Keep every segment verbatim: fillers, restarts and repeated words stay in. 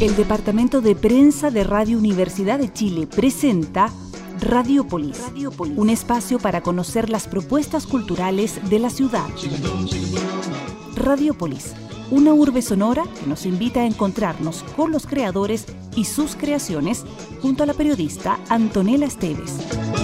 El Departamento de Prensa de Radio Universidad de Chile presenta Radiopolis, Radiopolis, un espacio para conocer las propuestas culturales de la ciudad. Radiopolis, una urbe sonora que nos invita a encontrarnos con los creadores y sus creaciones junto a la periodista Antonella Esteves.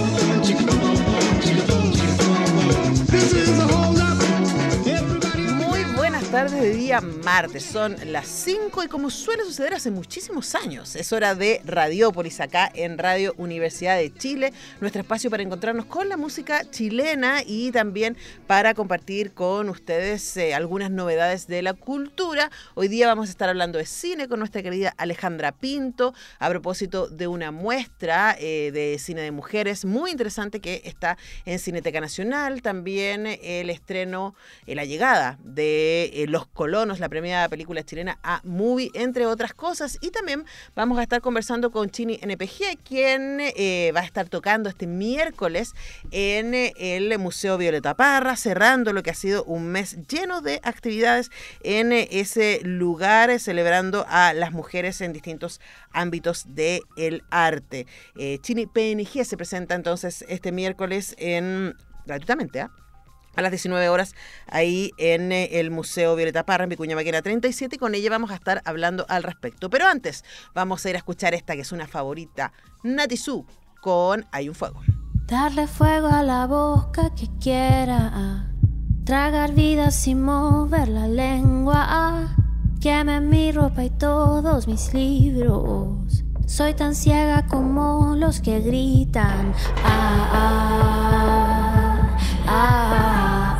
Tardes de día martes, son las cinco y como suele suceder hace muchísimos años, es hora de Radiopolis acá en Radio Universidad de Chile, nuestro espacio para encontrarnos con la música chilena y también para compartir con ustedes eh, algunas novedades de la cultura. Hoy día vamos a estar hablando de cine con nuestra querida Alejandra Pinto a propósito de una muestra eh, de cine de mujeres muy interesante que está en Cineteca Nacional, también el estreno, eh, la llegada de eh, Los Colonos, la premiada película chilena A Movie, entre otras cosas. Y también vamos a estar conversando con Chini N P G, quien eh, va a estar tocando este miércoles en eh, el Museo Violeta Parra, cerrando lo que ha sido un mes lleno de actividades en eh, ese lugar, eh, celebrando a las mujeres en distintos ámbitos del arte. Eh, Chini P N G se presenta entonces este miércoles en gratuitamente, ¿eh? a las diecinueve horas ahí en el Museo Violeta Parra, en Vicuña Maquena treinta y siete, y con ella vamos a estar hablando al respecto. Pero antes vamos a ir a escuchar esta que es una favorita, Nati Su con Hay un fuego. Darle fuego a la boca que quiera, tragar vida sin mover la lengua, queme mi ropa y todos mis libros. Soy tan ciega como los que gritan, ah, ah, ah, ah,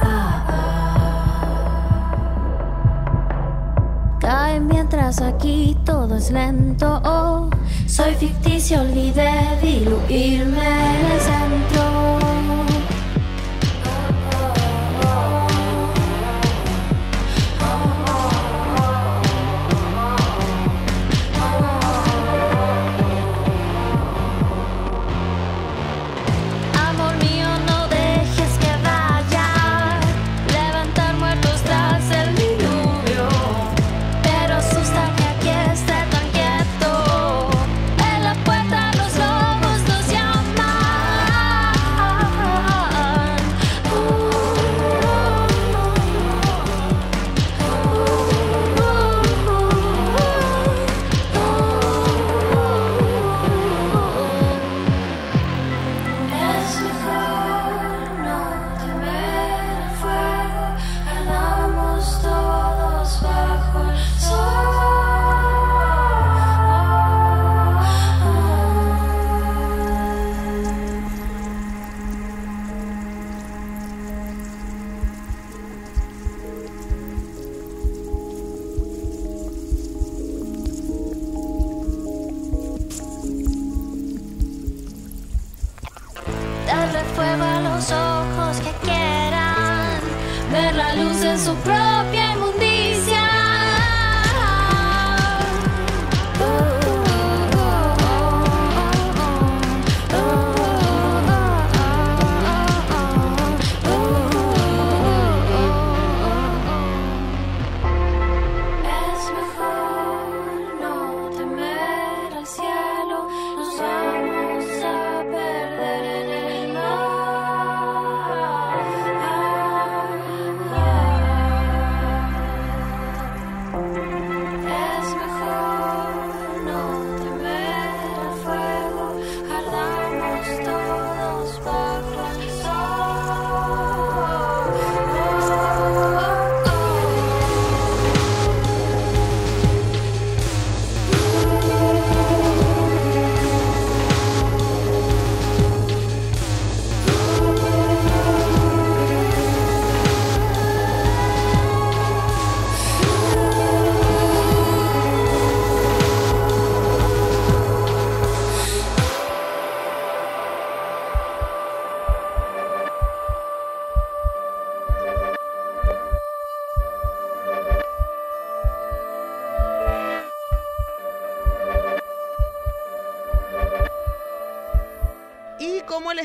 ah. Cae mientras aquí todo es lento, oh. Soy ficticio, olvidé diluirme en el centro. Su propia inmundicia. Es mejor no temer al cielo, nos vamos a perder en el mar.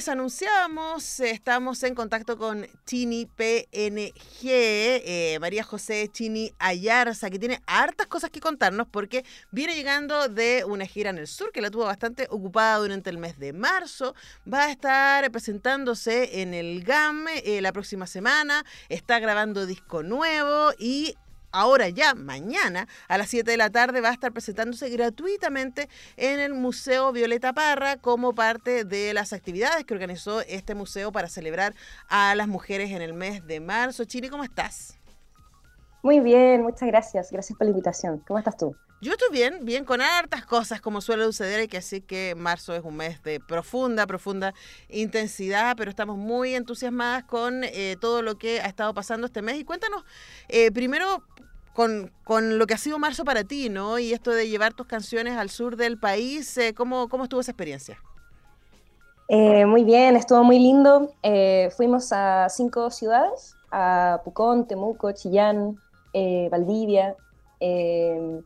les anunciamos, estamos en contacto con Chini P N G, eh, María José Chini Ayarza, que tiene hartas cosas que contarnos porque viene llegando de una gira en el sur que la tuvo bastante ocupada durante el mes de marzo. Va a estar presentándose en el G A M eh, la próxima semana, está grabando disco nuevo y ahora ya, mañana, a las siete de la tarde, va a estar presentándose gratuitamente en el Museo Violeta Parra como parte de las actividades que organizó este museo para celebrar a las mujeres en el mes de marzo. Chini, ¿cómo estás? Muy bien, muchas gracias. Gracias por la invitación. ¿Cómo estás tú? Yo estoy bien, bien con hartas cosas como suele suceder. Hay que decir que marzo es un mes de profunda, profunda intensidad, pero estamos muy entusiasmadas con eh, todo lo que ha estado pasando este mes. Y cuéntanos, eh, primero, con, con lo que ha sido marzo para ti, ¿no? Y esto de llevar tus canciones al sur del país, eh, ¿cómo, ¿cómo estuvo esa experiencia? Eh, muy bien, estuvo muy lindo. Eh, fuimos a cinco ciudades, a Pucón, Temuco, Chillán, eh, Valdivia, eh,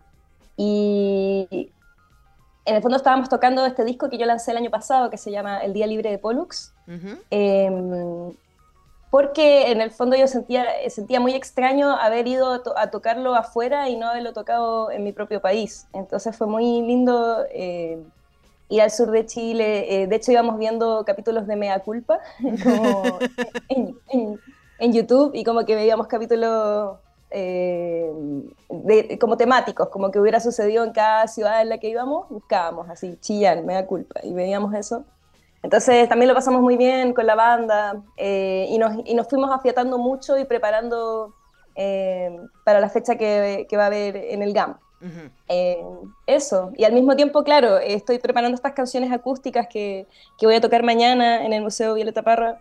y en el fondo estábamos tocando este disco que yo lancé el año pasado, que se llama El Día Libre de Pollux, uh-huh. eh, porque en el fondo yo sentía, sentía muy extraño haber ido a, to- a tocarlo afuera y no haberlo tocado en mi propio país. Entonces fue muy lindo eh, ir al sur de Chile. Eh, de hecho íbamos viendo capítulos de Mea Culpa como en, en, en YouTube, y como que veíamos capítulos eh, de, como temáticos, como que hubiera sucedido en cada ciudad en la que íbamos, buscábamos así, Chillán, Mea Culpa, y veíamos eso. Entonces también lo pasamos muy bien con la banda, eh, y, nos, y nos fuimos afiatando mucho y preparando eh, para la fecha que, que va a haber en el G A M. Uh-huh. Eh, eso, y al mismo tiempo, claro, estoy preparando estas canciones acústicas que, que voy a tocar mañana en el Museo Violeta Parra,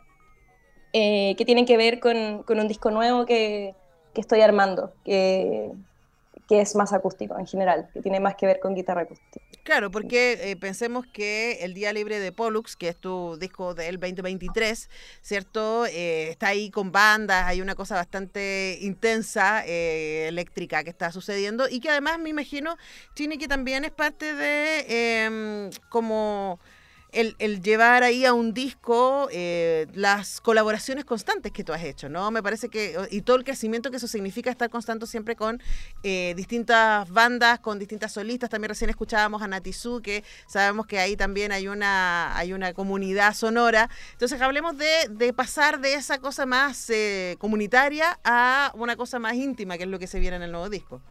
eh, que tienen que ver con, con un disco nuevo que, que estoy armando, que, que es más acústico en general, que tiene más que ver con guitarra acústica. Claro, porque eh, pensemos que El Día Libre de Pollux, que es tu disco del veinte veintitrés, ¿cierto? Eh, está ahí con bandas, hay una cosa bastante intensa, eh, eléctrica que está sucediendo, y que además me imagino, Chini, que también es parte de eh, como el, el llevar ahí a un disco eh, las colaboraciones constantes que tú has hecho, ¿no? Me parece que, y todo el crecimiento que eso significa, estar constante siempre con eh, distintas bandas, con distintas solistas. También recién escuchábamos a Nati Su, que sabemos que ahí también hay una, hay una comunidad sonora. Entonces hablemos de, de pasar de esa cosa más eh, comunitaria a una cosa más íntima, que es lo que se viene en el nuevo disco.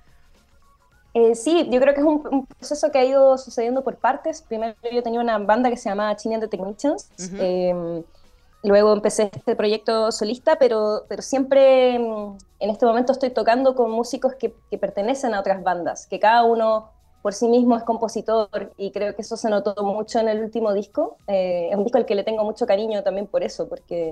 Eh, sí, yo creo que es un, un proceso que ha ido sucediendo por partes. Primero yo tenía una banda que se llamaba Chini and the Technicians, uh-huh. eh, luego empecé este proyecto solista, pero, pero siempre en este momento estoy tocando con músicos que, que pertenecen a otras bandas, que cada uno por sí mismo es compositor, y creo que eso se notó mucho en el último disco. Eh, es un disco al que le tengo mucho cariño también por eso, porque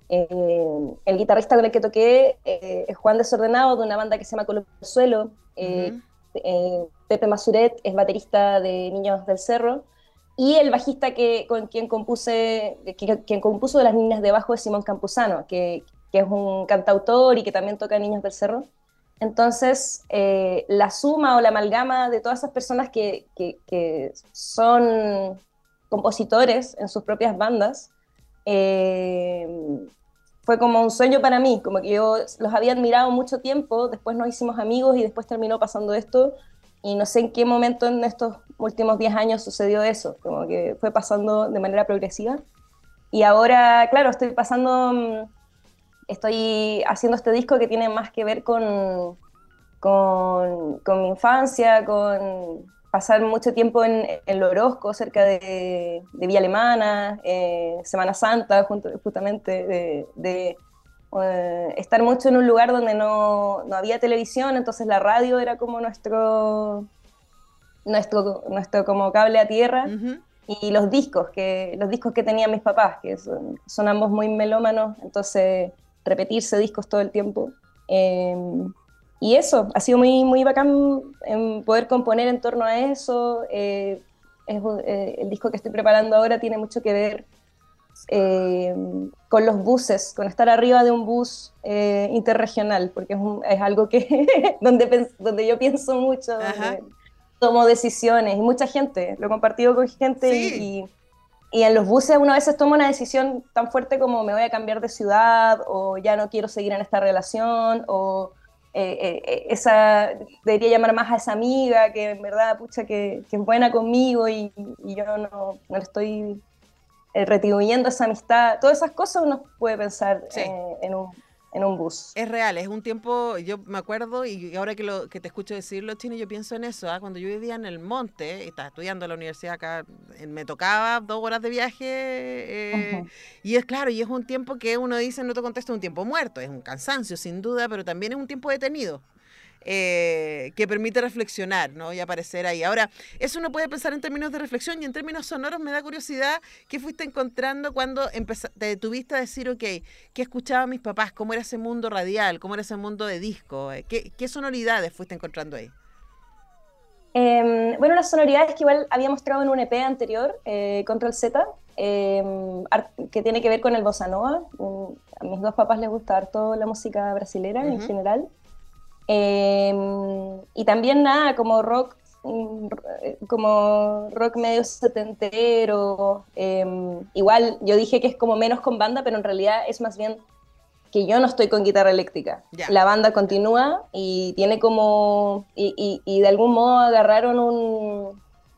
eh, el guitarrista con el que toqué eh, es Juan Desordenado, de una banda que se llama Color Suelo. eh, uh-huh. Eh, Pepe Masuret es baterista de Niños del Cerro, y el bajista que, con quien compuse, que, quien compuso de Las Niñas de Abajo es Simón Campuzano, que, que es un cantautor y que también toca Niños del Cerro. Entonces, eh, la suma o la amalgama de todas esas personas que, que, que son compositores en sus propias bandas, eh, fue como un sueño para mí, como que yo los había admirado mucho tiempo, después nos hicimos amigos y después terminó pasando esto, y no sé en qué momento en estos últimos diez años sucedió eso, como que fue pasando de manera progresiva. Y ahora, claro, estoy pasando, estoy haciendo este disco que tiene más que ver con, con, con mi infancia, con pasar mucho tiempo en, en Lorozco, cerca de, de Villa Alemana, eh, Semana Santa, junto, justamente, de, de eh, estar mucho en un lugar donde no, no había televisión, entonces la radio era como nuestro, nuestro, nuestro como cable a tierra, uh-huh. y los discos, que, los discos que tenían mis papás, que son, son ambos muy melómanos, entonces repetirse discos todo el tiempo. Eh, Y eso, ha sido muy, muy bacán en poder componer en torno a eso. Eh, es, eh, el disco que estoy preparando ahora tiene mucho que ver eh, con los buses, con estar arriba de un bus eh, interregional, porque es, un, es algo que donde, donde yo pienso mucho, donde tomo decisiones, y mucha gente, lo he compartido con gente, sí. y, y en los buses uno a veces toma una decisión tan fuerte como me voy a cambiar de ciudad, o ya no quiero seguir en esta relación, o eh, eh, esa, debería llamar más a esa amiga que en verdad, pucha, que, que es buena conmigo y, y yo no, no le estoy eh, retribuyendo esa amistad. Todas esas cosas uno puede pensar Sí. eh, en un en un bus. Es real, es un tiempo, yo me acuerdo, y ahora que lo que te escucho decirlo, Chini, yo pienso en eso, ¿eh? Cuando yo vivía en el monte, y estaba estudiando en la universidad acá, eh, me tocaba dos horas de viaje, eh, Uh-huh. y es claro, y es un tiempo que uno dice en otro contexto, es un tiempo muerto, es un cansancio sin duda, pero también es un tiempo detenido. Eh, que permite reflexionar, ¿no? Y aparecer ahí. Ahora, eso uno puede pensar en términos de reflexión y en términos sonoros me da curiosidad qué fuiste encontrando cuando empeza- te detuviste a decir, ok, ¿qué escuchaban mis papás? ¿Cómo era ese mundo radial? ¿Cómo era ese mundo de disco? ¿Qué, qué sonoridades fuiste encontrando ahí? Eh, bueno, las sonoridades que igual había mostrado en un E P anterior, eh, Control Z, eh, art- que tiene que ver con el bossa nova. Mm, a mis dos papás les gusta harto la música brasilera en Ujú. general. Eh, y también nada, como rock, mm, r- como rock medio setentero. Eh, igual yo dije que es como menos con banda, pero en realidad es más bien que yo no estoy con guitarra eléctrica. Ya. La banda continúa y tiene como, y, y- y de algún modo agarraron un,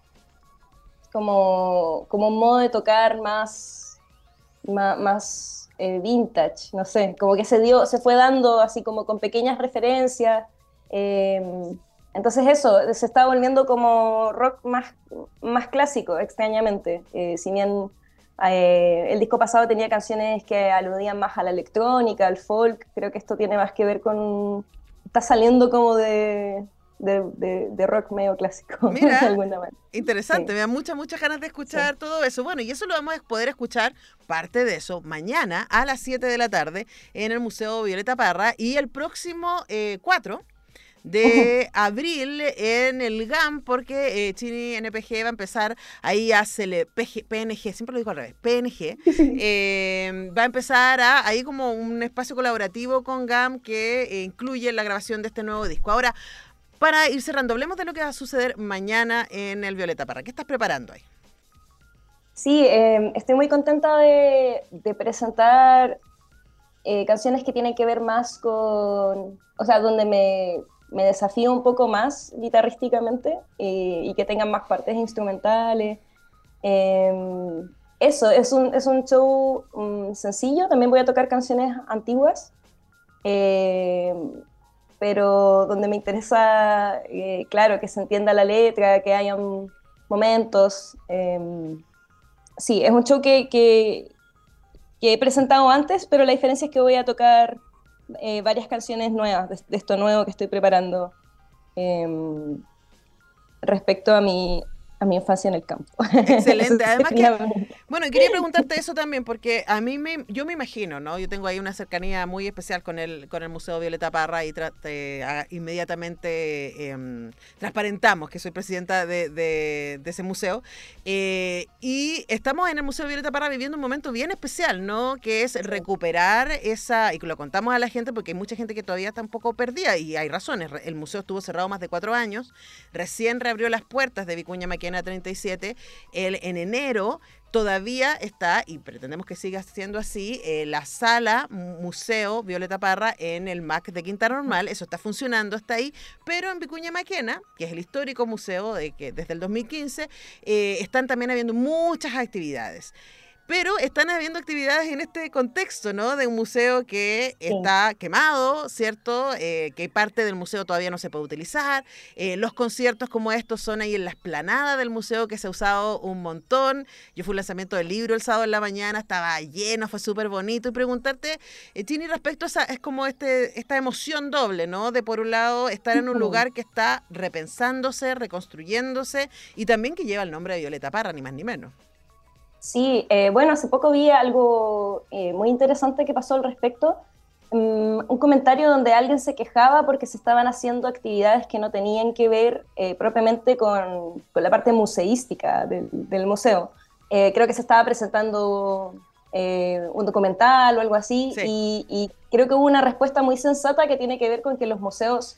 como, como un modo de tocar más, más, más, eh, vintage, no sé, como que se dio, se fue dando así como con pequeñas referencias. eh, entonces eso, se está volviendo como rock más, más clásico, extrañamente. Eh, si bien eh, el disco pasado tenía canciones que aludían más a la electrónica, al folk, creo que esto tiene más que ver con... Está saliendo como de, de, de, de rock medio clásico, de Mira, alguna manera. interesante, Sí, me da muchas, muchas ganas de escuchar sí. todo eso. Bueno, y eso lo vamos a poder escuchar, parte de eso, mañana a las siete de la tarde en el Museo Violeta Parra y el próximo eh, cuatro de abril en el G A M, porque eh, Chini N P G va a empezar ahí a cele- P G P N G, siempre lo digo al revés, P N G, eh, va a empezar a, ahí como un espacio colaborativo con G A M que eh, incluye la grabación de este nuevo disco. Ahora, para ir cerrando, hablemos de lo que va a suceder mañana en el Violeta Parra. ¿Qué estás preparando ahí? Sí, eh, estoy muy contenta de, de presentar eh, canciones que tienen que ver más con, o sea, donde me, me desafío un poco más guitarrísticamente, eh, y que tengan más partes instrumentales. Eh, eso, es un, es un show um, sencillo, también voy a tocar canciones antiguas, eh, pero donde me interesa, eh, claro, que se entienda la letra, que hayan momentos. Eh, sí, es un show que, que, que he presentado antes, pero la diferencia es que voy a tocar eh, varias canciones nuevas, de, de esto nuevo que estoy preparando, eh, respecto a mi, a mi infancia en el campo. Eso Excelente. Además que, sería mi- bueno, quería preguntarte eso también, porque a mí me, yo me imagino, ¿no? Yo tengo ahí una cercanía muy especial con el, con el Museo Violeta Parra y tra- te- a- inmediatamente eh, transparentamos que soy presidenta de, de- de ese museo. Eh, y estamos en el Museo Violeta Parra viviendo un momento bien especial, ¿no? Que es recuperar esa, y que lo contamos a la gente porque hay mucha gente que todavía está un poco perdida y hay razones. El museo estuvo cerrado más de cuatro años, recién reabrió las puertas de Vicuña Maquena treinta y siete el, en enero. Todavía está, y pretendemos que siga siendo así, eh, la sala Museo Violeta Parra en el M A C de Quinta Normal. Eso está funcionando, está ahí. Pero en Vicuña Maquena, que es el histórico museo de que desde el dos mil quince, eh, están también habiendo muchas actividades. Pero están habiendo actividades en este contexto, ¿no? De un museo que Sí. está quemado, ¿cierto? Eh, que parte del museo todavía no se puede utilizar. Eh, los conciertos como estos son ahí en la explanada del museo, que se ha usado un montón. Yo fui al lanzamiento del libro el sábado en la mañana, estaba lleno, fue súper bonito. Y preguntarte, eh, Chini, respecto a esa, es como este, esta emoción doble, ¿no? De por un lado estar en un lugar que está repensándose, reconstruyéndose, y también que lleva el nombre de Violeta Parra, ni más ni menos. Sí, eh, bueno, hace poco vi algo eh, muy interesante que pasó al respecto. Um, un comentario donde alguien se quejaba porque se estaban haciendo actividades que no tenían que ver eh, propiamente con, con la parte museística del, del museo. Eh, creo que se estaba presentando eh, un documental o algo así, Sí. y, y creo que hubo una respuesta muy sensata que tiene que ver con que los museos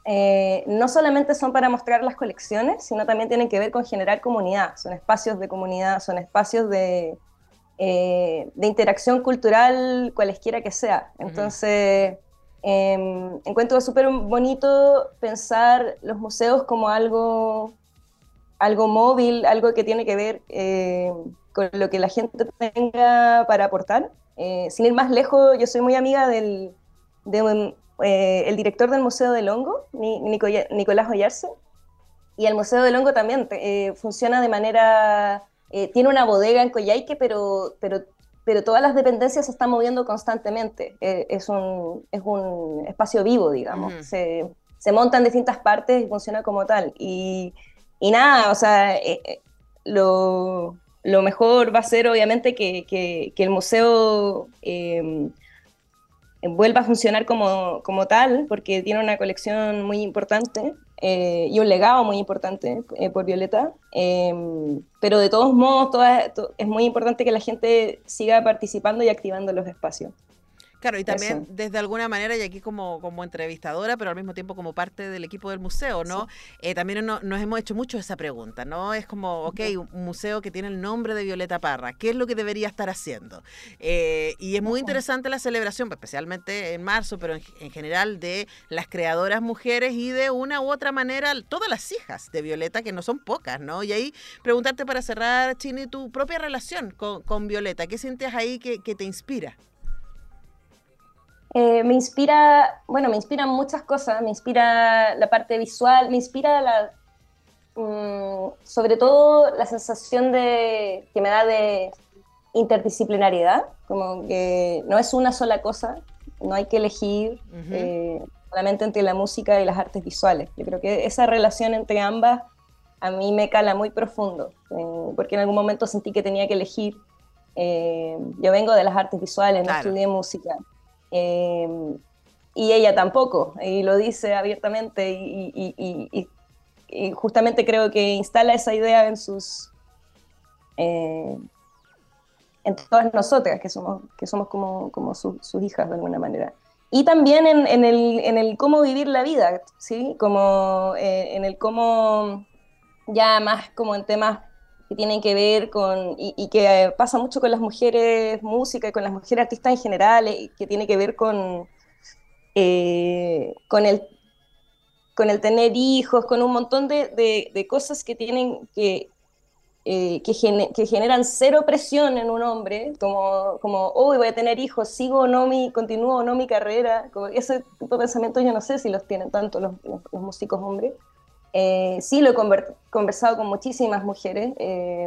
eh, no solamente son para mostrar las colecciones, sino también tienen que ver con generar comunidad, son espacios de comunidad, son espacios de, eh, de interacción cultural cualesquiera que sea. Entonces, eh, encuentro súper bonito pensar los museos como algo, algo móvil, algo que tiene que ver eh, con lo que la gente tenga para aportar. Eh, sin ir más lejos, yo soy muy amiga del, de un, eh, el director del Museo del Hongo, Nico, Nicolás Oyarce, y el Museo del Hongo también eh, funciona de manera... Eh, tiene una bodega en Coyhaique, pero, pero, pero todas las dependencias se están moviendo constantemente. Eh, es, un, es un espacio vivo, digamos. Uh-huh. Se, se monta en distintas partes y funciona como tal. Y, y nada, o sea, eh, lo, lo mejor va a ser obviamente que, que, que el museo eh, vuelva a funcionar como, como tal, porque tiene una colección muy importante. Eh, y un legado muy importante eh, por Violeta, eh, pero de todos modos toda, to, es muy importante que la gente siga participando y activando los espacios. Claro, y también Eso. Desde alguna manera, y aquí como, como entrevistadora, pero al mismo tiempo como parte del equipo del museo, ¿no? Sí. Eh, también no, nos hemos hecho mucho esa pregunta, ¿no? Es como, ok, un museo que tiene el nombre de Violeta Parra, ¿qué es lo que debería estar haciendo? Eh, y es muy interesante la celebración, especialmente en marzo, pero en, en general de las creadoras mujeres y de una u otra manera todas las hijas de Violeta, que no son pocas, ¿no? Y ahí preguntarte para cerrar, Chini, tu propia relación con, con Violeta, ¿qué sientes ahí que, que te inspira? Eh, me inspira, bueno, me inspiran muchas cosas, me inspira la parte visual, me inspira la, mmm, sobre todo la sensación de, que me da de interdisciplinariedad, como que no es una sola cosa, no hay que elegir uh-huh. eh, solamente entre la música y las artes visuales. Yo creo que esa relación entre ambas a mí me cala muy profundo, eh, porque en algún momento sentí que tenía que elegir. Eh, yo vengo de las artes visuales, claro. No estudié música. Eh, y ella tampoco, y lo dice abiertamente, y, y, y, y, y justamente creo que instala esa idea en sus eh, en todas nosotras, que somos, que somos como, como su, sus hijas de alguna manera. Y también en, en, el, en el cómo vivir la vida, ¿sí? Como eh, en el cómo, ya más como en temas que tienen que ver con, y, y que pasa mucho con las mujeres músicas y con las mujeres artistas en general, y que tiene que ver con, eh, con, el, con el tener hijos, con un montón de, de, de cosas que tienen que, eh, que, gener, que generan cero presión en un hombre, como, como oh, voy a tener hijos, sigo o no mi, continúo o no mi carrera, como ese tipo de pensamientos yo no sé si los tienen tanto los, los, los músicos hombres. Eh, sí, lo he conver- conversado con muchísimas mujeres, eh,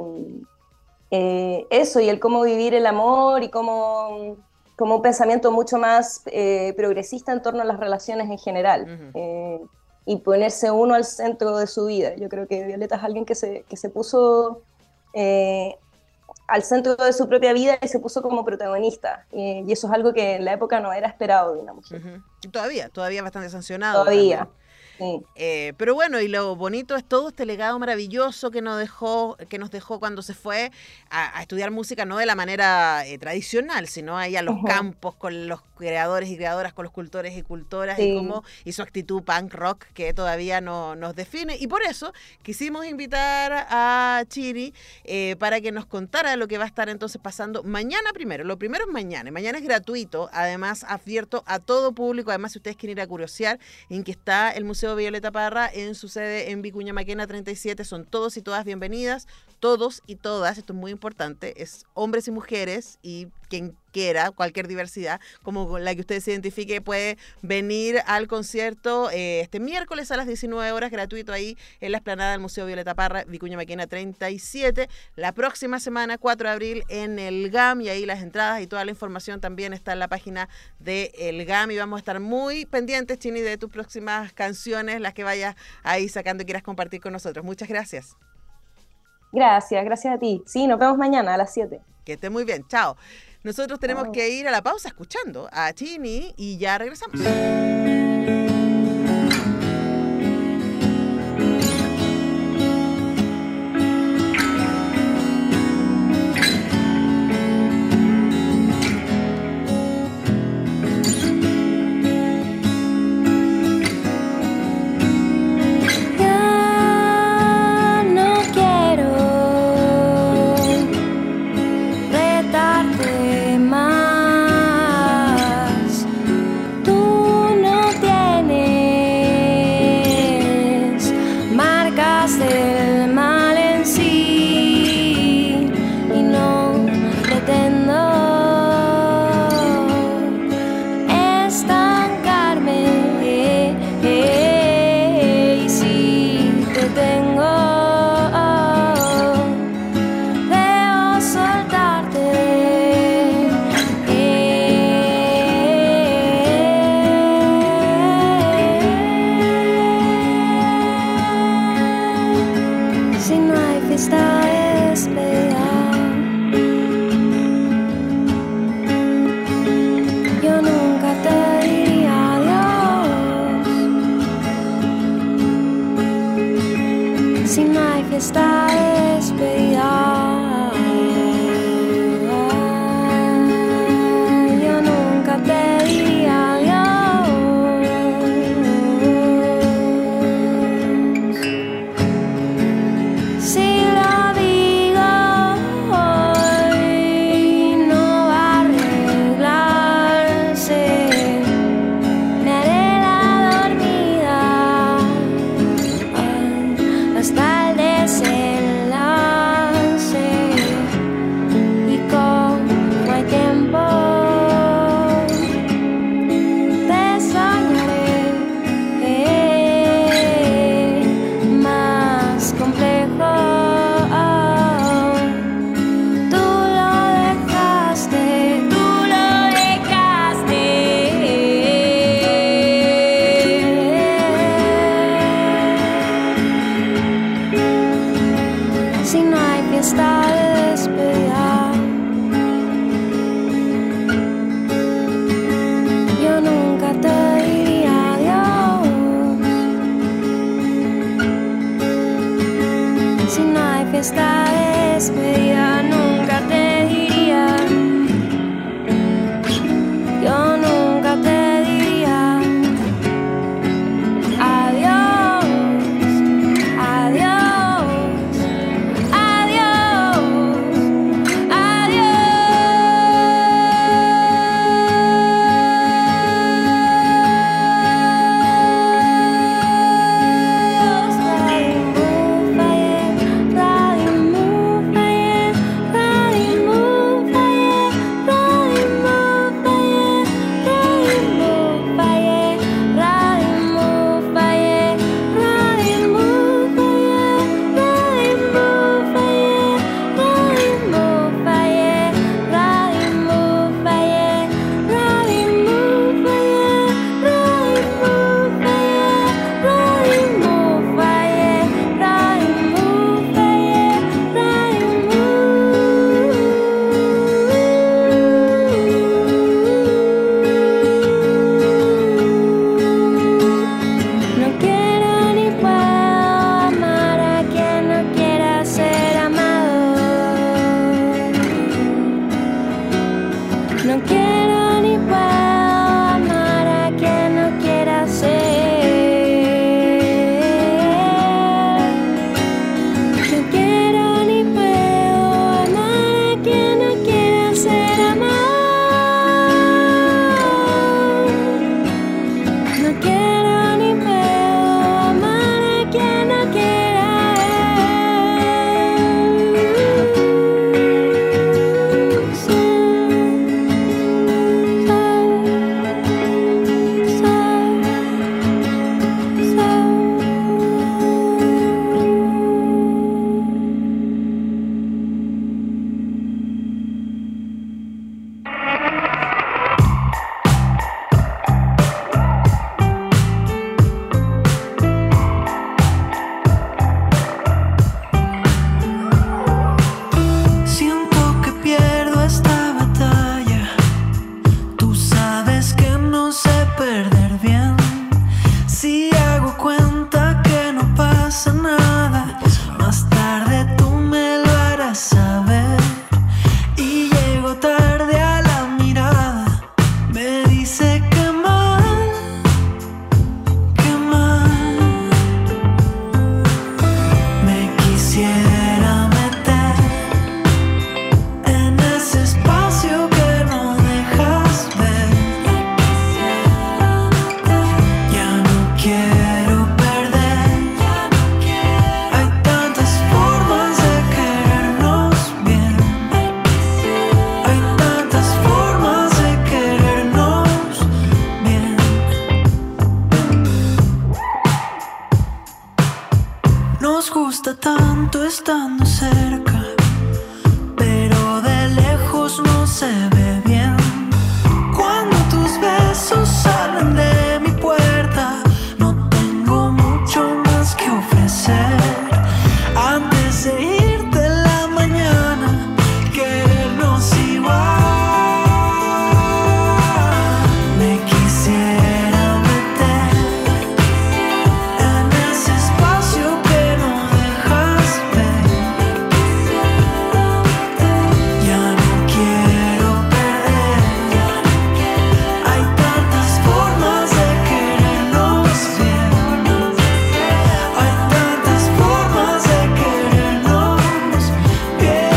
eh, eso, y el cómo vivir el amor y cómo, como un pensamiento mucho más eh, progresista en torno a las relaciones en general, uh-huh. eh, y ponerse uno al centro de su vida. Yo creo que Violeta es alguien que se, que se puso eh, al centro de su propia vida y se puso como protagonista, eh, y eso es algo que en la época no era esperado de una mujer. Uh-huh. Y todavía, todavía bastante sancionado. Todavía. También. Sí. Eh, pero bueno, y lo bonito es todo este legado maravilloso que nos dejó, que nos dejó cuando se fue a, a estudiar música, no de la manera eh, tradicional, sino ahí a los uh-huh. campos con los creadores y creadoras, con los cultores y cultoras, sí. y cómo, y su actitud punk rock que todavía no, nos define. Y por eso quisimos invitar a Chini eh, para que nos contara lo que va a estar entonces pasando mañana primero. Lo primero es mañana, mañana es gratuito, además abierto a todo público. Además, si ustedes quieren ir a curiosear en que está el Museo Violeta Parra en su sede en Vicuña Maquena treinta y siete, son todos y todas bienvenidas, todos y todas, esto es muy importante, es hombres y mujeres, y quien quiera, cualquier diversidad, como la que usted se identifique, puede venir al concierto eh, este miércoles a las diecinueve horas, gratuito ahí en la explanada del Museo Violeta Parra, Vicuña Maquena treinta y siete. La próxima semana, cuatro de abril, en el G A M, y ahí las entradas y toda la información también está en la página del G A M, y vamos a estar muy pendientes, Chini, de tus próximas canciones, las que vayas ahí sacando y quieras compartir con nosotros. Muchas gracias. Gracias, gracias a ti. Sí, nos vemos mañana a las siete. Que esté muy bien, chao. Nosotros tenemos que ir a la pausa escuchando a Chini y ya regresamos. estando cerca, pero de lejos no se ve bien. Cuando tus besos salen de mi puerta, no tengo mucho más que ofrecer. Antes de irte en la mañana, querernos igual. Me quisiera meter en ese espacio que no dejas ver. Ya no quiero perder. Hay tantas formas de querernos bien. Hay tantas formas de querernos bien.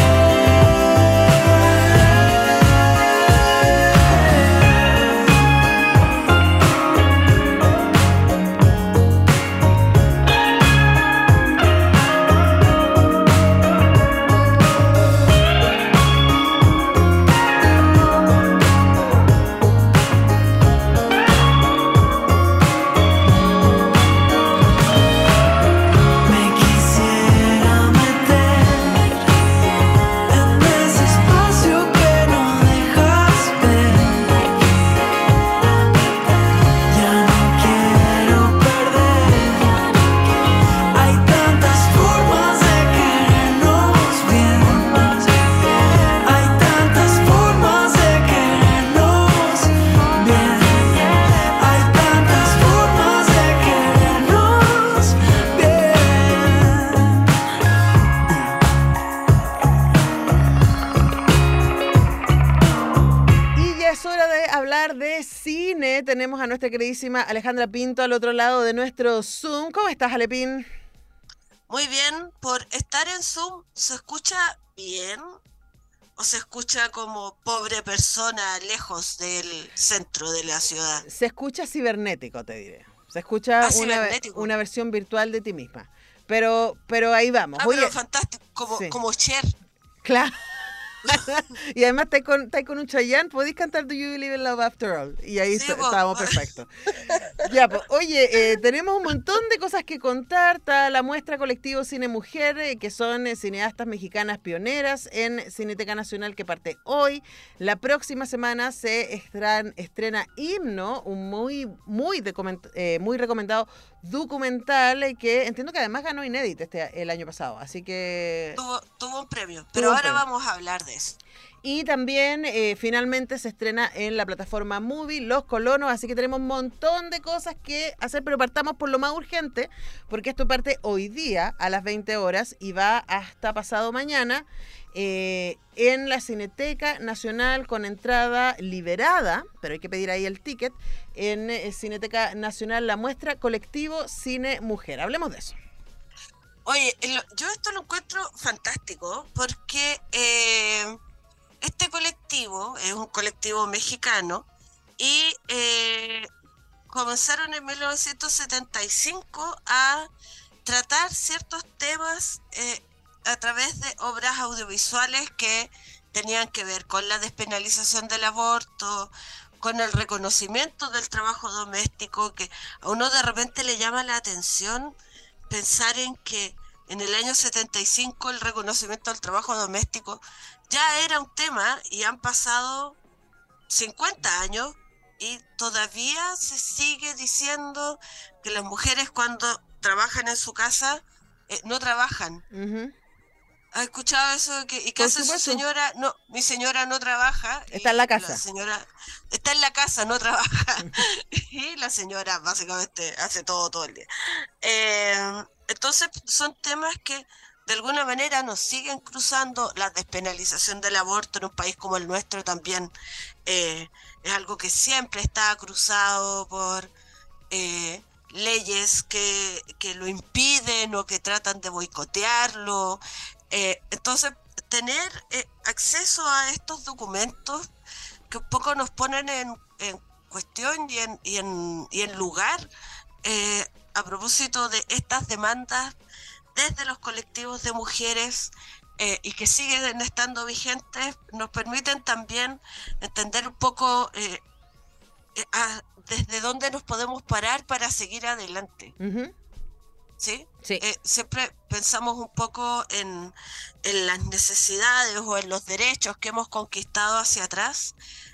Me quisiera meter en ese espacio que no dejas ver. Ya no quiero perder. Hay tantas formas de querernos bien. Hay tantas formas de querernos bien. Hay tantas formas de querernos bien. Y ya es hora de hablar de cine. Tenemos a nuestra queridísima Alejandra Pinto al otro lado de nuestro Zoom. ¿Cómo estás, Alepín? Muy bien, por estar en Zoom, ¿se escucha bien? ¿O se escucha como pobre persona lejos del centro de la ciudad? Se escucha cibernético, te diré. Se escucha Ah, una, cibernético. una versión virtual de ti misma. Pero, pero ahí vamos. Ah, Oye, pero fantástico, como, sí. como Cher. claro. Y además estáis con, estáis con un Chayanne, podéis cantar Do You Believe in Love After All. Y ahí Sí, est- po. estábamos perfectos. Ya, pues, oye, eh, tenemos un montón de cosas que contar. Está la muestra Colectivo Cine Mujer, eh, que son eh, cineastas mexicanas pioneras en Cineteca Nacional, que parte hoy. La próxima semana se estran- estrena Himno, un muy, muy, decoment- eh, muy recomendado documental eh, que entiendo que además ganó Inédit este, el año pasado. Así que... Tuvo, tuvo un premio, pero un ahora premio. vamos a hablar de eso. Y también eh, finalmente se estrena en la plataforma Movie Los Colonos, así que tenemos un montón de cosas que hacer, pero partamos por lo más urgente, porque esto parte hoy día a las veinte horas y va hasta pasado mañana eh, en la Cineteca Nacional con entrada liberada, pero hay que pedir ahí el ticket, en eh, Cineteca Nacional la muestra Colectivo Cine Mujer. Hablemos de eso. Oye, el- yo esto lo encuentro fantástico porque eh, este colectivo es un colectivo mexicano y eh, comenzaron en mil novecientos setenta y cinco a tratar ciertos temas eh, a través de obras audiovisuales que tenían que ver con la despenalización del aborto, con el reconocimiento del trabajo doméstico, que a uno de repente le llama la atención pensar en que en el año setenta y cinco el reconocimiento del trabajo doméstico ya era un tema y han pasado cincuenta años y todavía se sigue diciendo que las mujeres cuando trabajan en su casa eh, no trabajan. Ujú. ¿Has escuchado eso? ¿Qué, ¿Y qué Por hace su supuesto. señora? No, mi señora no trabaja. Está y en la casa. La señora está en la casa, no trabaja. Y la señora básicamente hace todo todo el día. Eh, entonces son temas que de alguna manera nos siguen cruzando. La despenalización del aborto en un país como el nuestro también eh, es algo que siempre está cruzado por eh, leyes que, que lo impiden o que tratan de boicotearlo. Eh, entonces, tener eh, acceso a estos documentos que un poco nos ponen en, en cuestión y en, y en, y en lugar eh, a propósito de estas demandas desde los colectivos de mujeres eh, y que siguen estando vigentes, nos permiten también entender un poco eh, eh, a, desde dónde nos podemos parar para seguir adelante. Uh-huh. ¿sí? Sí. Eh, siempre pensamos un poco en, en las necesidades o en los derechos que hemos conquistado hacia atrás,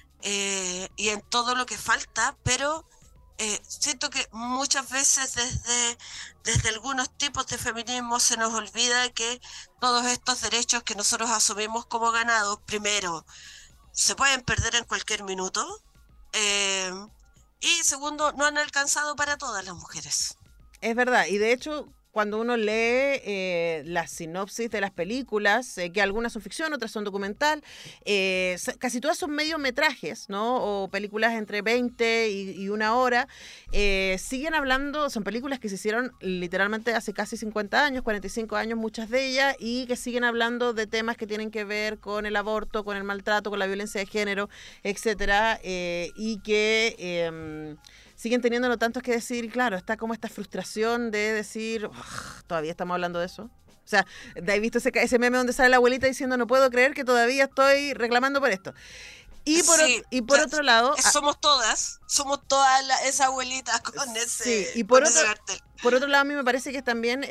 eh, y en todo lo que falta, pero eh, siento que muchas veces desde, desde algunos tipos de feminismo se nos olvida que todos estos derechos que nosotros asumimos como ganados, primero, se pueden perder en cualquier minuto, eh, y segundo, no han alcanzado para todas las mujeres. Es verdad, y de hecho, cuando uno lee eh, las sinopsis de las películas, eh, que algunas son ficción, otras son documental, eh, casi todas son mediometrajes, ¿no? O películas entre veinte y, y una hora, eh, siguen hablando, son películas que se hicieron literalmente hace casi cincuenta años, cuarenta y cinco años, muchas de ellas, y que siguen hablando de temas que tienen que ver con el aborto, con el maltrato, con la violencia de género, etcétera, eh, y que... Eh, siguen teniéndolo tanto que decir, y claro, está como esta frustración de decir, todavía estamos hablando de eso. O sea, ¿has visto ese, ese meme donde sale la abuelita diciendo, no puedo creer que todavía estoy reclamando por esto? Y por, sí, o, y por ya, otro lado... Somos todas, somos todas la, esas abuelitas con ese, sí, y por con otro, ese cartel. Por otro lado, a mí me parece que también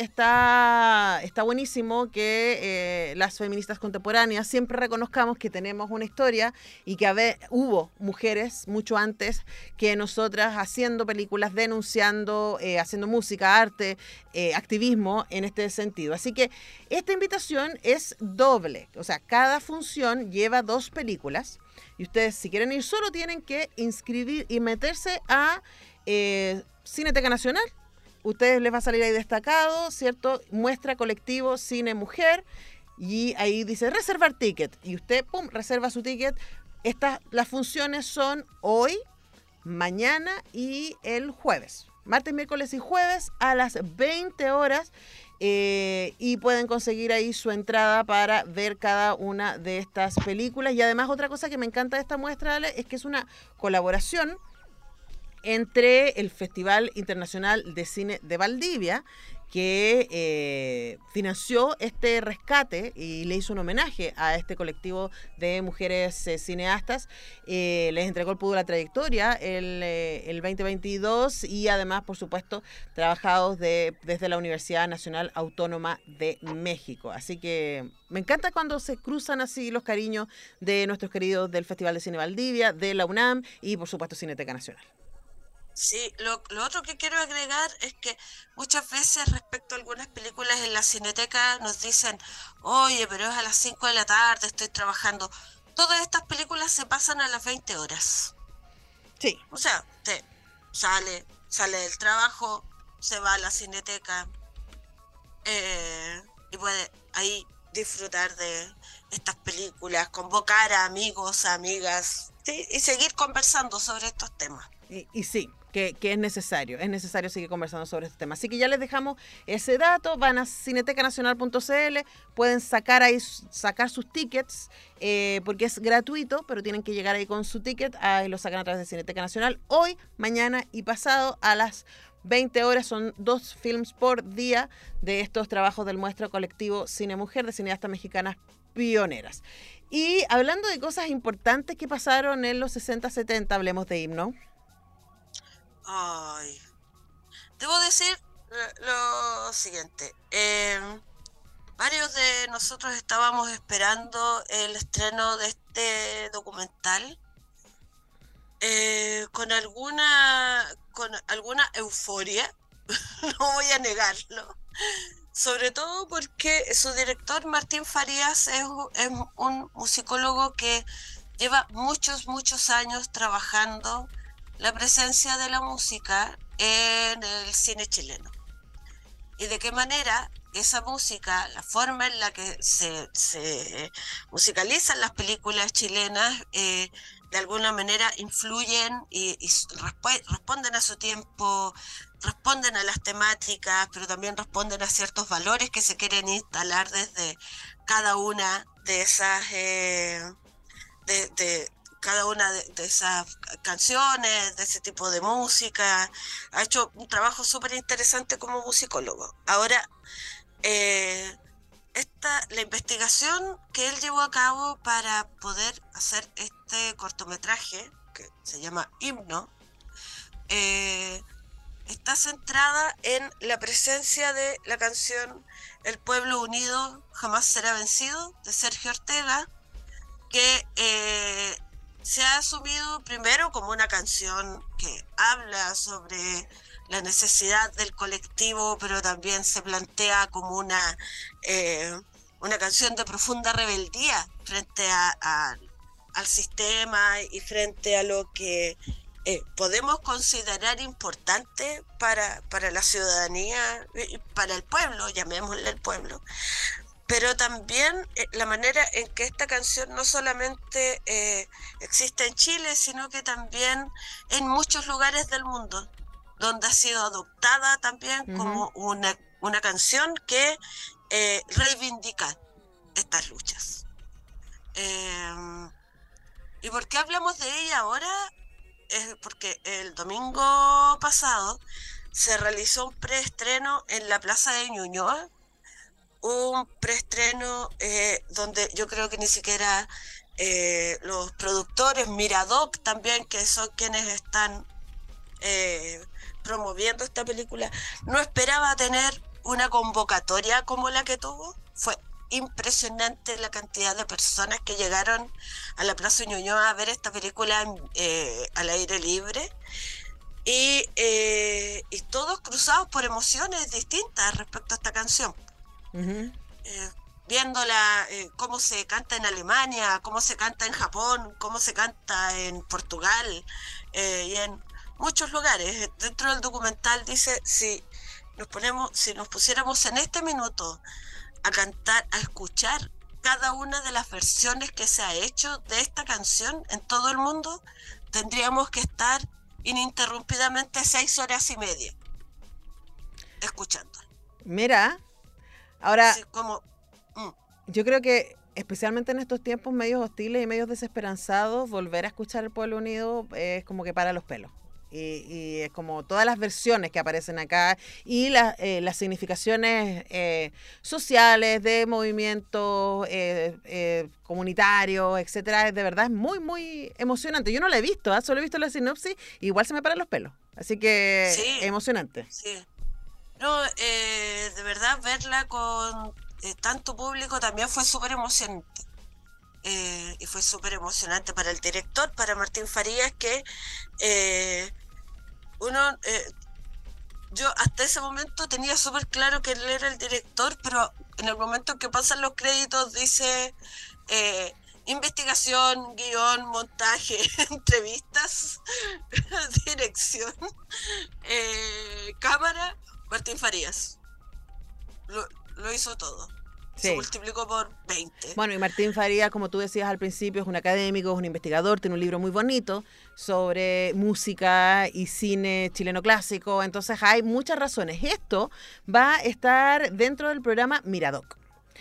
está, está buenísimo que eh, las feministas contemporáneas siempre reconozcamos que tenemos una historia y que a ver, hubo mujeres mucho antes que nosotras haciendo películas, denunciando, eh, haciendo música, arte, eh, activismo en este sentido. Así que esta invitación es doble, o sea, cada función lleva dos películas. Y ustedes, si quieren ir solo, tienen que inscribir y meterse a eh, Cineteca Nacional. Ustedes les va a salir ahí destacado, ¿cierto? Muestra colectivo Cine Mujer. Y ahí dice reservar ticket. Y usted, pum, reserva su ticket. Estas, las funciones son hoy, mañana y el jueves. Martes, miércoles y jueves a las veinte horas. Eh, y pueden conseguir ahí su entrada para ver cada una de estas películas. Y además otra cosa que me encanta de esta muestra, Ale, es que es una colaboración entre el Festival Internacional de Cine de Valdivia, que eh, financió este rescate y le hizo un homenaje a este colectivo de mujeres eh, cineastas. Eh, les entregó el Pudo la Trayectoria el, eh, el veinte veintidós y además, por supuesto, trabajados de, desde la Universidad Nacional Autónoma de México. Así que me encanta cuando se cruzan así los cariños de nuestros queridos del Festival de Cine Valdivia, de la UNAM y, por supuesto, Cineteca Nacional. Sí, lo, lo otro que quiero agregar es que muchas veces respecto a algunas películas en la Cineteca nos dicen, oye, pero es a las cinco de la tarde, estoy trabajando. Todas estas películas se pasan a las veinte horas. Sí. O sea, te sale, sale del trabajo, se va a la Cineteca eh, y puede ahí disfrutar de estas películas, convocar a amigos, a amigas, ¿sí? Y seguir conversando sobre estos temas. Y, y sí, que, que es necesario, es necesario seguir conversando sobre este tema. Así que ya les dejamos ese dato, van a cineteca nacional punto c l, pueden sacar ahí, sacar sus tickets, eh, porque es gratuito, pero tienen que llegar ahí con su ticket, ahí lo sacan a través de Cineteca Nacional, hoy, mañana y pasado a las veinte horas, son dos films por día de estos trabajos del muestro colectivo Cine Mujer de cineastas mexicanas pioneras. Y hablando de cosas importantes que pasaron en los sesenta setenta, hablemos de himno. Ay, debo decir lo siguiente. Eh, varios de nosotros estábamos esperando el estreno de este documental eh, con alguna con alguna euforia, no voy a negarlo. Sobre todo porque su director Martín Farías es, es un musicólogo que lleva muchos, muchos años trabajando la presencia de la música en el cine chileno. Y de qué manera esa música, la forma en la que se, se musicalizan las películas chilenas, eh, de alguna manera influyen y, y resp- responden a su tiempo, responden a las temáticas, pero también responden a ciertos valores que se quieren instalar desde cada una de esas eh, de, de cada una de, de esas canciones, de ese tipo de música. Ha hecho un trabajo súper interesante como musicólogo. Ahora, eh, esta, la investigación que él llevó a cabo para poder hacer este cortometraje, que se llama Himno, eh, está centrada en la presencia de la canción El pueblo unido jamás será vencido, de Sergio Ortega, que eh, se ha asumido primero como una canción que habla sobre la necesidad del colectivo, pero también se plantea como una, eh, una canción de profunda rebeldía frente a, a, al sistema y frente a lo que eh, podemos considerar importante para, para la ciudadanía, para el pueblo, llamémosle el pueblo. Pero también eh, la manera en que esta canción no solamente eh, existe en Chile, sino que también en muchos lugares del mundo, donde ha sido adoptada también uh-huh. como una, una canción que eh, reivindica estas luchas. Eh, ¿Y por qué hablamos de ella ahora? Es porque el domingo pasado se realizó un preestreno en la Plaza de Ñuñoa, un preestreno eh, donde yo creo que ni siquiera eh, los productores, Miradoc también, que son quienes están eh, promoviendo esta película, no esperaba tener una convocatoria como la que tuvo. Fue impresionante la cantidad de personas que llegaron a la Plaza Ñuñoa a ver esta película eh, al aire libre y, eh, y todos cruzados por emociones distintas respecto a esta canción. Uh-huh. eh, viéndola, eh, cómo se canta en Alemania, cómo se canta en Japón, cómo se canta en Portugal eh, y en muchos lugares. Dentro del documental dice, si nos ponemos, si nos pusiéramos en este minuto a cantar, a escuchar cada una de las versiones que se ha hecho de esta canción en todo el mundo, tendríamos que estar ininterrumpidamente seis horas y media escuchándola. Mira, ahora, sí, como, mm. yo creo que especialmente en estos tiempos medios hostiles y medios desesperanzados, volver a escuchar El Pueblo Unido es como que para los pelos. Y, y es como todas las versiones que aparecen acá y la, eh, las significaciones eh, sociales de movimientos eh, eh, comunitarios, etcétera, de verdad es muy, muy emocionante. Yo no la he visto, ¿eh? Solo he visto la sinopsis, igual se me paran los pelos. Así que sí, emocionante. Sí. No, eh, de verdad verla con eh, tanto público también fue súper emocionante. Eh, y fue súper emocionante para el director, para Martín Farías, que eh, uno, eh, yo hasta ese momento tenía súper claro que él era el director, pero en el momento en que pasan los créditos dice eh, investigación, guión, montaje, entrevistas, dirección, eh, cámara, Martín Farías. Lo, lo hizo todo. Sí. Se multiplicó por veinte. Bueno, y Martín Farías, como tú decías al principio, es un académico, es un investigador, tiene un libro muy bonito sobre música y cine chileno clásico, entonces hay muchas razones. Esto va a estar dentro del programa Miradoc.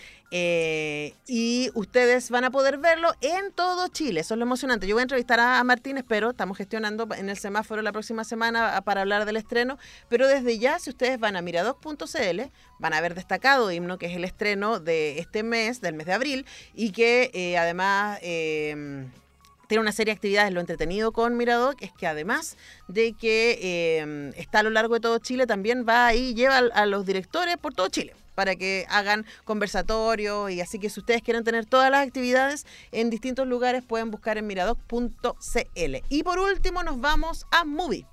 Eh, y ustedes van a poder verlo en todo Chile, eso es lo emocionante. Yo voy a entrevistar a Martín, espero, estamos gestionando en el semáforo la próxima semana para hablar del estreno, pero desde ya, si ustedes van a miradoc punto cl, van a ver destacado Himno, que es el estreno de este mes, del mes de abril, y que eh, además eh, tiene una serie de actividades. Lo entretenido con Miradoc es que además de que eh, está a lo largo de todo Chile, también va ahí, lleva a los directores por todo Chile, para que hagan conversatorios, y así que si ustedes quieren tener todas las actividades en distintos lugares, pueden buscar en miradoc punto cl. Y por último nos vamos a Movie.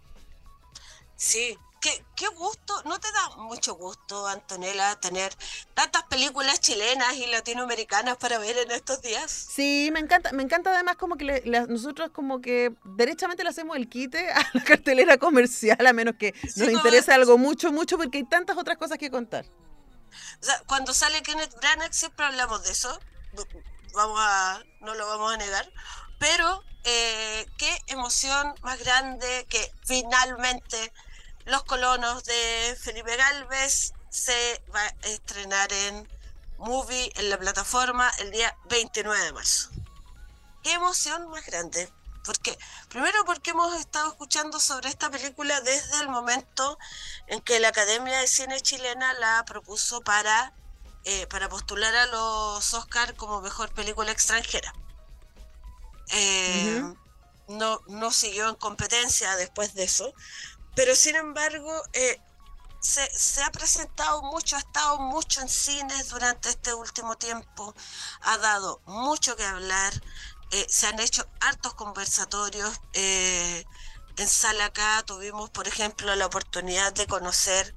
Sí, qué, qué gusto, ¿no te da mucho gusto, Antonella, tener tantas películas chilenas y latinoamericanas para ver en estos días? Sí, me encanta, me encanta además como que le, le, nosotros como que derechamente le hacemos el quite a la cartelera comercial, a menos que sí, nos interese algo mucho, mucho, porque hay tantas otras cosas que contar. O sea, cuando sale Kenneth Branagh siempre hablamos de eso, vamos a, no lo vamos a negar, pero eh, qué emoción más grande que finalmente Los Colonos de Felipe Gálvez se va a estrenar en Movie, en la plataforma, el día veintinueve de marzo. Qué emoción más grande. Porque, primero porque hemos estado escuchando sobre esta película desde el momento en que la Academia de Cine chilena la propuso para, eh, para postular a los Oscar como mejor película extranjera. Eh, uh-huh. no, no siguió en competencia después de eso, pero sin embargo, eh, se, se ha presentado mucho, ha estado mucho en cines durante este último tiempo, ha dado mucho que hablar, eh, se han hecho hartos conversatorios. Eh, en sala acá tuvimos, por ejemplo, la oportunidad de conocer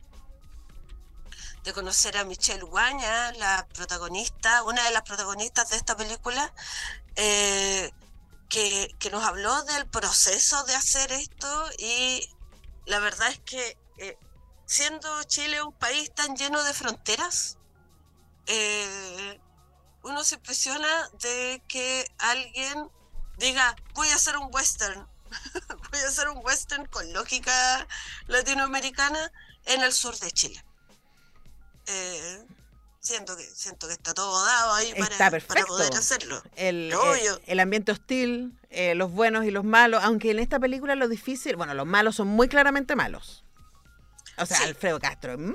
de conocer a Michelle Guaña, la protagonista, una de las protagonistas de esta película, eh, que, que nos habló del proceso de hacer esto, y la verdad es que eh, siendo Chile un país tan lleno de fronteras, eh, uno se impresiona de que alguien diga, voy a hacer un western, voy a hacer un western con lógica latinoamericana en el sur de Chile. Eh, siento que siento que está todo dado ahí para, para poder hacerlo. El, el, el ambiente hostil, eh, los buenos y los malos, aunque en esta película lo difícil, bueno, los malos son muy claramente malos. O sea, sí. Alfredo Castro es malo,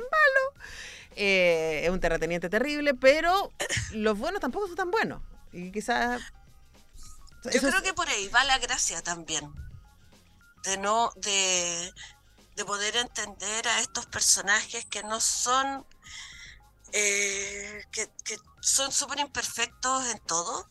eh, es un terrateniente terrible, pero los buenos tampoco son tan buenos. Y quizás... Yo creo es... que por ahí va la gracia también, de no, de, de poder entender a estos personajes que no son... Eh, que, que son súper imperfectos en todo,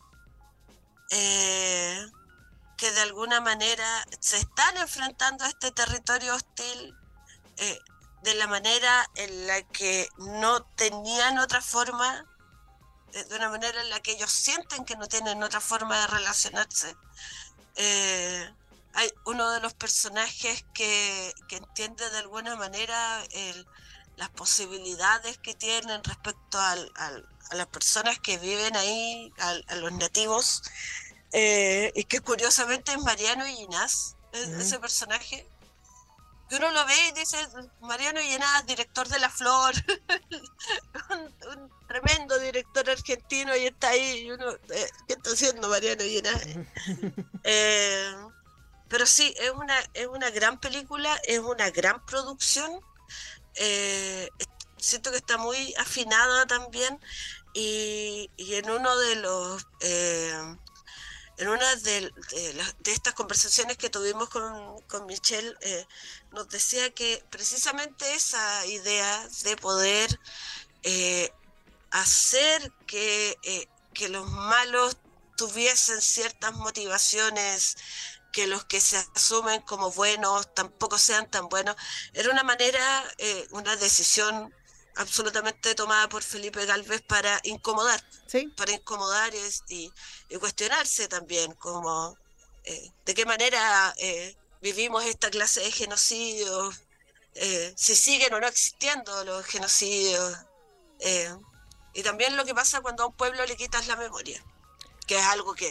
eh, que de alguna manera se están enfrentando a este territorio hostil eh, de la manera en la que no tenían otra forma, eh, de una manera en la que ellos sienten que no tienen otra forma de relacionarse. Eh, hay uno de los personajes que, que entiende de alguna manera el las posibilidades que tienen respecto al, al, a las personas que viven ahí, al, a los nativos, eh, y que curiosamente es Mariano Ginás, uh-huh. ese personaje, que uno lo ve y dice, Mariano Ginás, director de La Flor, un, un tremendo director argentino, y está ahí, y uno, eh, ¿qué está haciendo Mariano Ginás? eh, pero sí, es una, es una gran película, es una gran producción. Eh, siento que está muy afinada también, y, y en uno de los eh, en una de, de, las, de estas conversaciones que tuvimos con, con Michelle, eh, nos decía que precisamente esa idea de poder eh, hacer que, eh, que los malos tuviesen ciertas motivaciones, que los que se asumen como buenos tampoco sean tan buenos, era una manera, eh, una decisión absolutamente tomada por Felipe Gálvez para incomodar, ¿sí? Para incomodar y, y, y cuestionarse también, como eh, de qué manera eh, vivimos esta clase de genocidios, eh, si siguen o no existiendo los genocidios, eh, y también lo que pasa cuando a un pueblo le quitas la memoria, que es algo que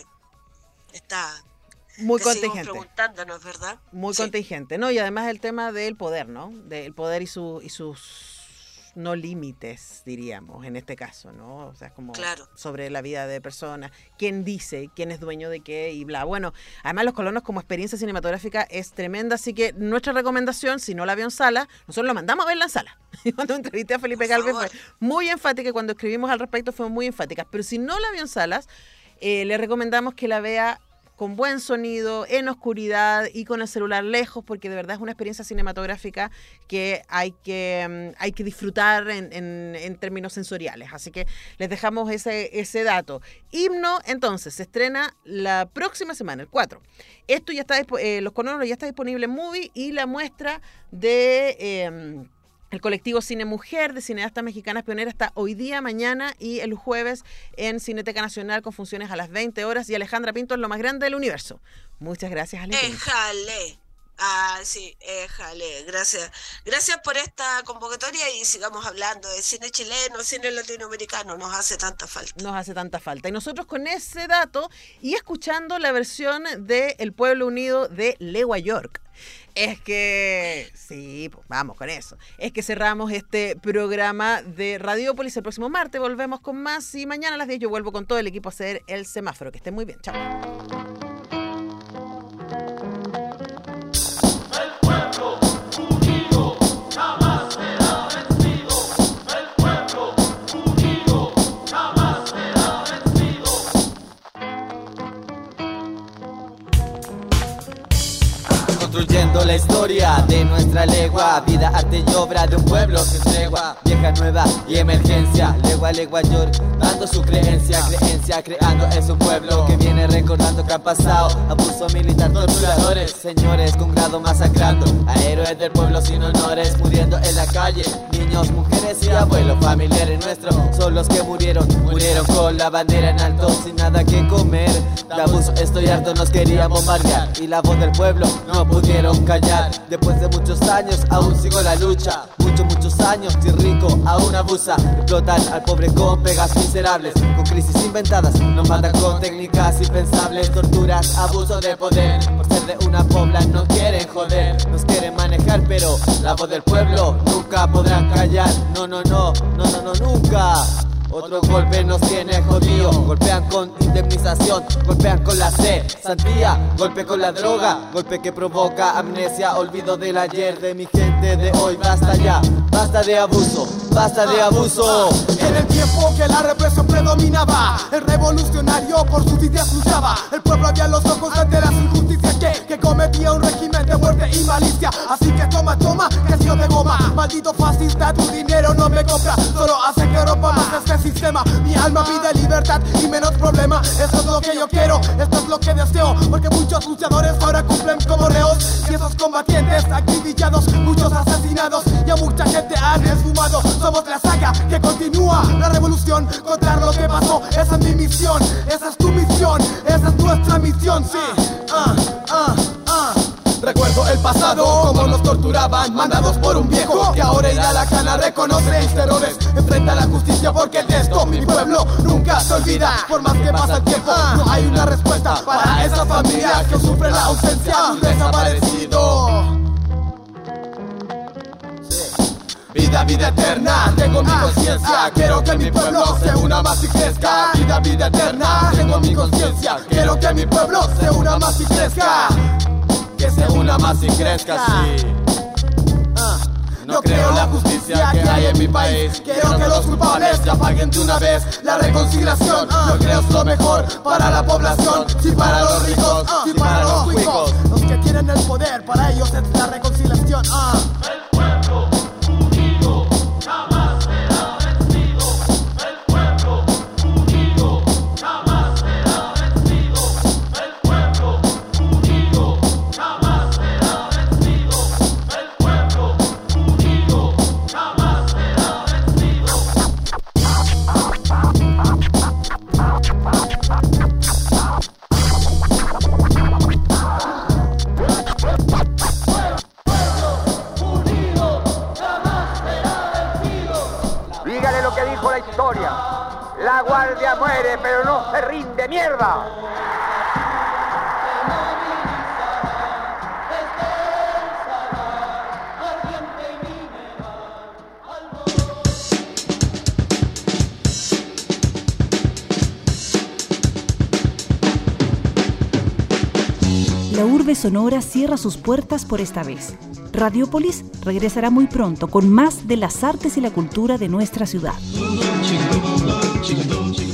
está... Muy que contingente. Preguntándonos, ¿verdad? Muy sí. contingente, ¿no? Y además el tema del poder, ¿no? Del poder y, su, y sus no límites, diríamos, en este caso, ¿no? O sea, es como claro. sobre la vida de personas, quién dice, quién es dueño de qué y bla. Bueno, además Los Colonos como experiencia cinematográfica es tremenda, así que nuestra recomendación, si no la vio en sala, nosotros lo mandamos a verla en sala. Y cuando entrevisté a Felipe Gálvez fue muy enfática, y cuando escribimos al respecto fue muy enfática. Pero si no la vio en salas, eh, le recomendamos que la vea con buen sonido, en oscuridad y con el celular lejos, porque de verdad es una experiencia cinematográfica que hay que, hay que disfrutar en, en, en términos sensoriales. Así que les dejamos ese, ese dato. Himno, entonces, se estrena la próxima semana, el cuatro. Esto ya está, eh, Los Colonos ya está disponible en Movie, y la muestra de... Eh, el colectivo Cine Mujer de cineastas mexicanas pioneras está hoy día, mañana y el jueves en Cineteca Nacional, con funciones a las veinte horas. Y Alejandra Pinto es lo más grande del universo. Muchas gracias, Alejandra. Éjale. Ah, sí, éjale. Gracias. Gracias por esta convocatoria, y sigamos hablando de cine chileno, cine latinoamericano. Nos hace tanta falta. Nos hace tanta falta. Y nosotros con ese dato y escuchando la versión de El Pueblo Unido de Lewa York. Es que, sí, pues vamos con eso. Es que cerramos este programa de Radiópolis. El próximo martes volvemos con más, y mañana a las diez yo vuelvo con todo el equipo a hacer el semáforo. Que estén muy bien. Chao. construyendo la historia de nuestra legua. Vida, arte y obra de un pueblo que es tregua. Vieja, nueva y emergencia. Legua, legua, dando su creencia. Creencia, creando es un pueblo que viene recordando que han pasado abuso militar, torturadores, señores con grado masacrando a héroes del pueblo sin honores, muriendo en la calle. Niños, mujeres y abuelos, familiares nuestros son los que murieron. Murieron con la bandera en alto, sin nada que comer. De abuso estoy harto, nos querían bombardear y la voz del pueblo no pudieron callar. Después de muchos años aún sigo la lucha. Muchos, muchos años y rico aún abusa. Explotan al pobre con pegas miserables, con crisis inventadas, nos matan con técnicas impensables. Torturas, abuso de poder, por ser de una pobla no quieren joder. Nos quieren manejar pero la voz del pueblo nunca podrán callar. No, no, no, no, no, no, nunca. Otro golpe nos tiene jodido. Golpean con indemnización, golpean con la cesantía, golpe con la droga, golpe que provoca amnesia, olvido del ayer de mi gente de hoy. Basta ya, basta de abuso, basta de abuso. En el tiempo que la represión predominaba, el revolucionario por sus ideas luchaba. El pueblo abría los ojos ante las injusticias que, que cometía un régimen de muerte y malicia. Así que toma, toma, que ha sido de goma. Maldito fascista, tu dinero no me compra, solo hace que rompa más este sistema. Mi alma pide libertad y menos problema. Esto es lo que yo quiero, esto es lo que deseo, porque muchos luchadores ahora cumplen como reos. Y esos combatientes acribillados, muchos asesinados y a mucha gente han esfumado. Somos la saga que continúa la revolución contra lo que pasó. Esa es mi misión, esa es tu misión, esa es nuestra misión, sí. Ah, ah, ah. Recuerdo el pasado, como nos torturaban, mandados por un viejo que ahora irá a la cana, reconoce sus errores, enfrenta la justicia porque de esto mi pueblo nunca se olvida. Por más que pasa el tiempo, no hay una respuesta para esa familia que sufre la ausencia de un desaparecido. Vida, vida eterna, tengo mi conciencia, quiero que mi pueblo se una más y crezca. Vida, vida eterna, tengo mi conciencia, quiero que mi pueblo se una más y crezca. Que se una más y crezca, sí. No creo la justicia que hay en mi país. Quiero que los culpables ya paguen de una vez la reconciliación. Yo creo es lo mejor para la población, sí para los ricos, sí para los ricos. Los que tienen el poder, para ellos es la reconciliación. El pueblo unido jamás será vencido. El pueblo unido jamás será vencido. El pueblo unido jamás será vencido. El pueblo unido jamás será vencido. Dígale lo que dijo la historia. La guardia muere, pero no se rinde, mierda. La urbe sonora cierra sus puertas por esta vez. Radiópolis regresará muy pronto con más de las artes y la cultura de nuestra ciudad.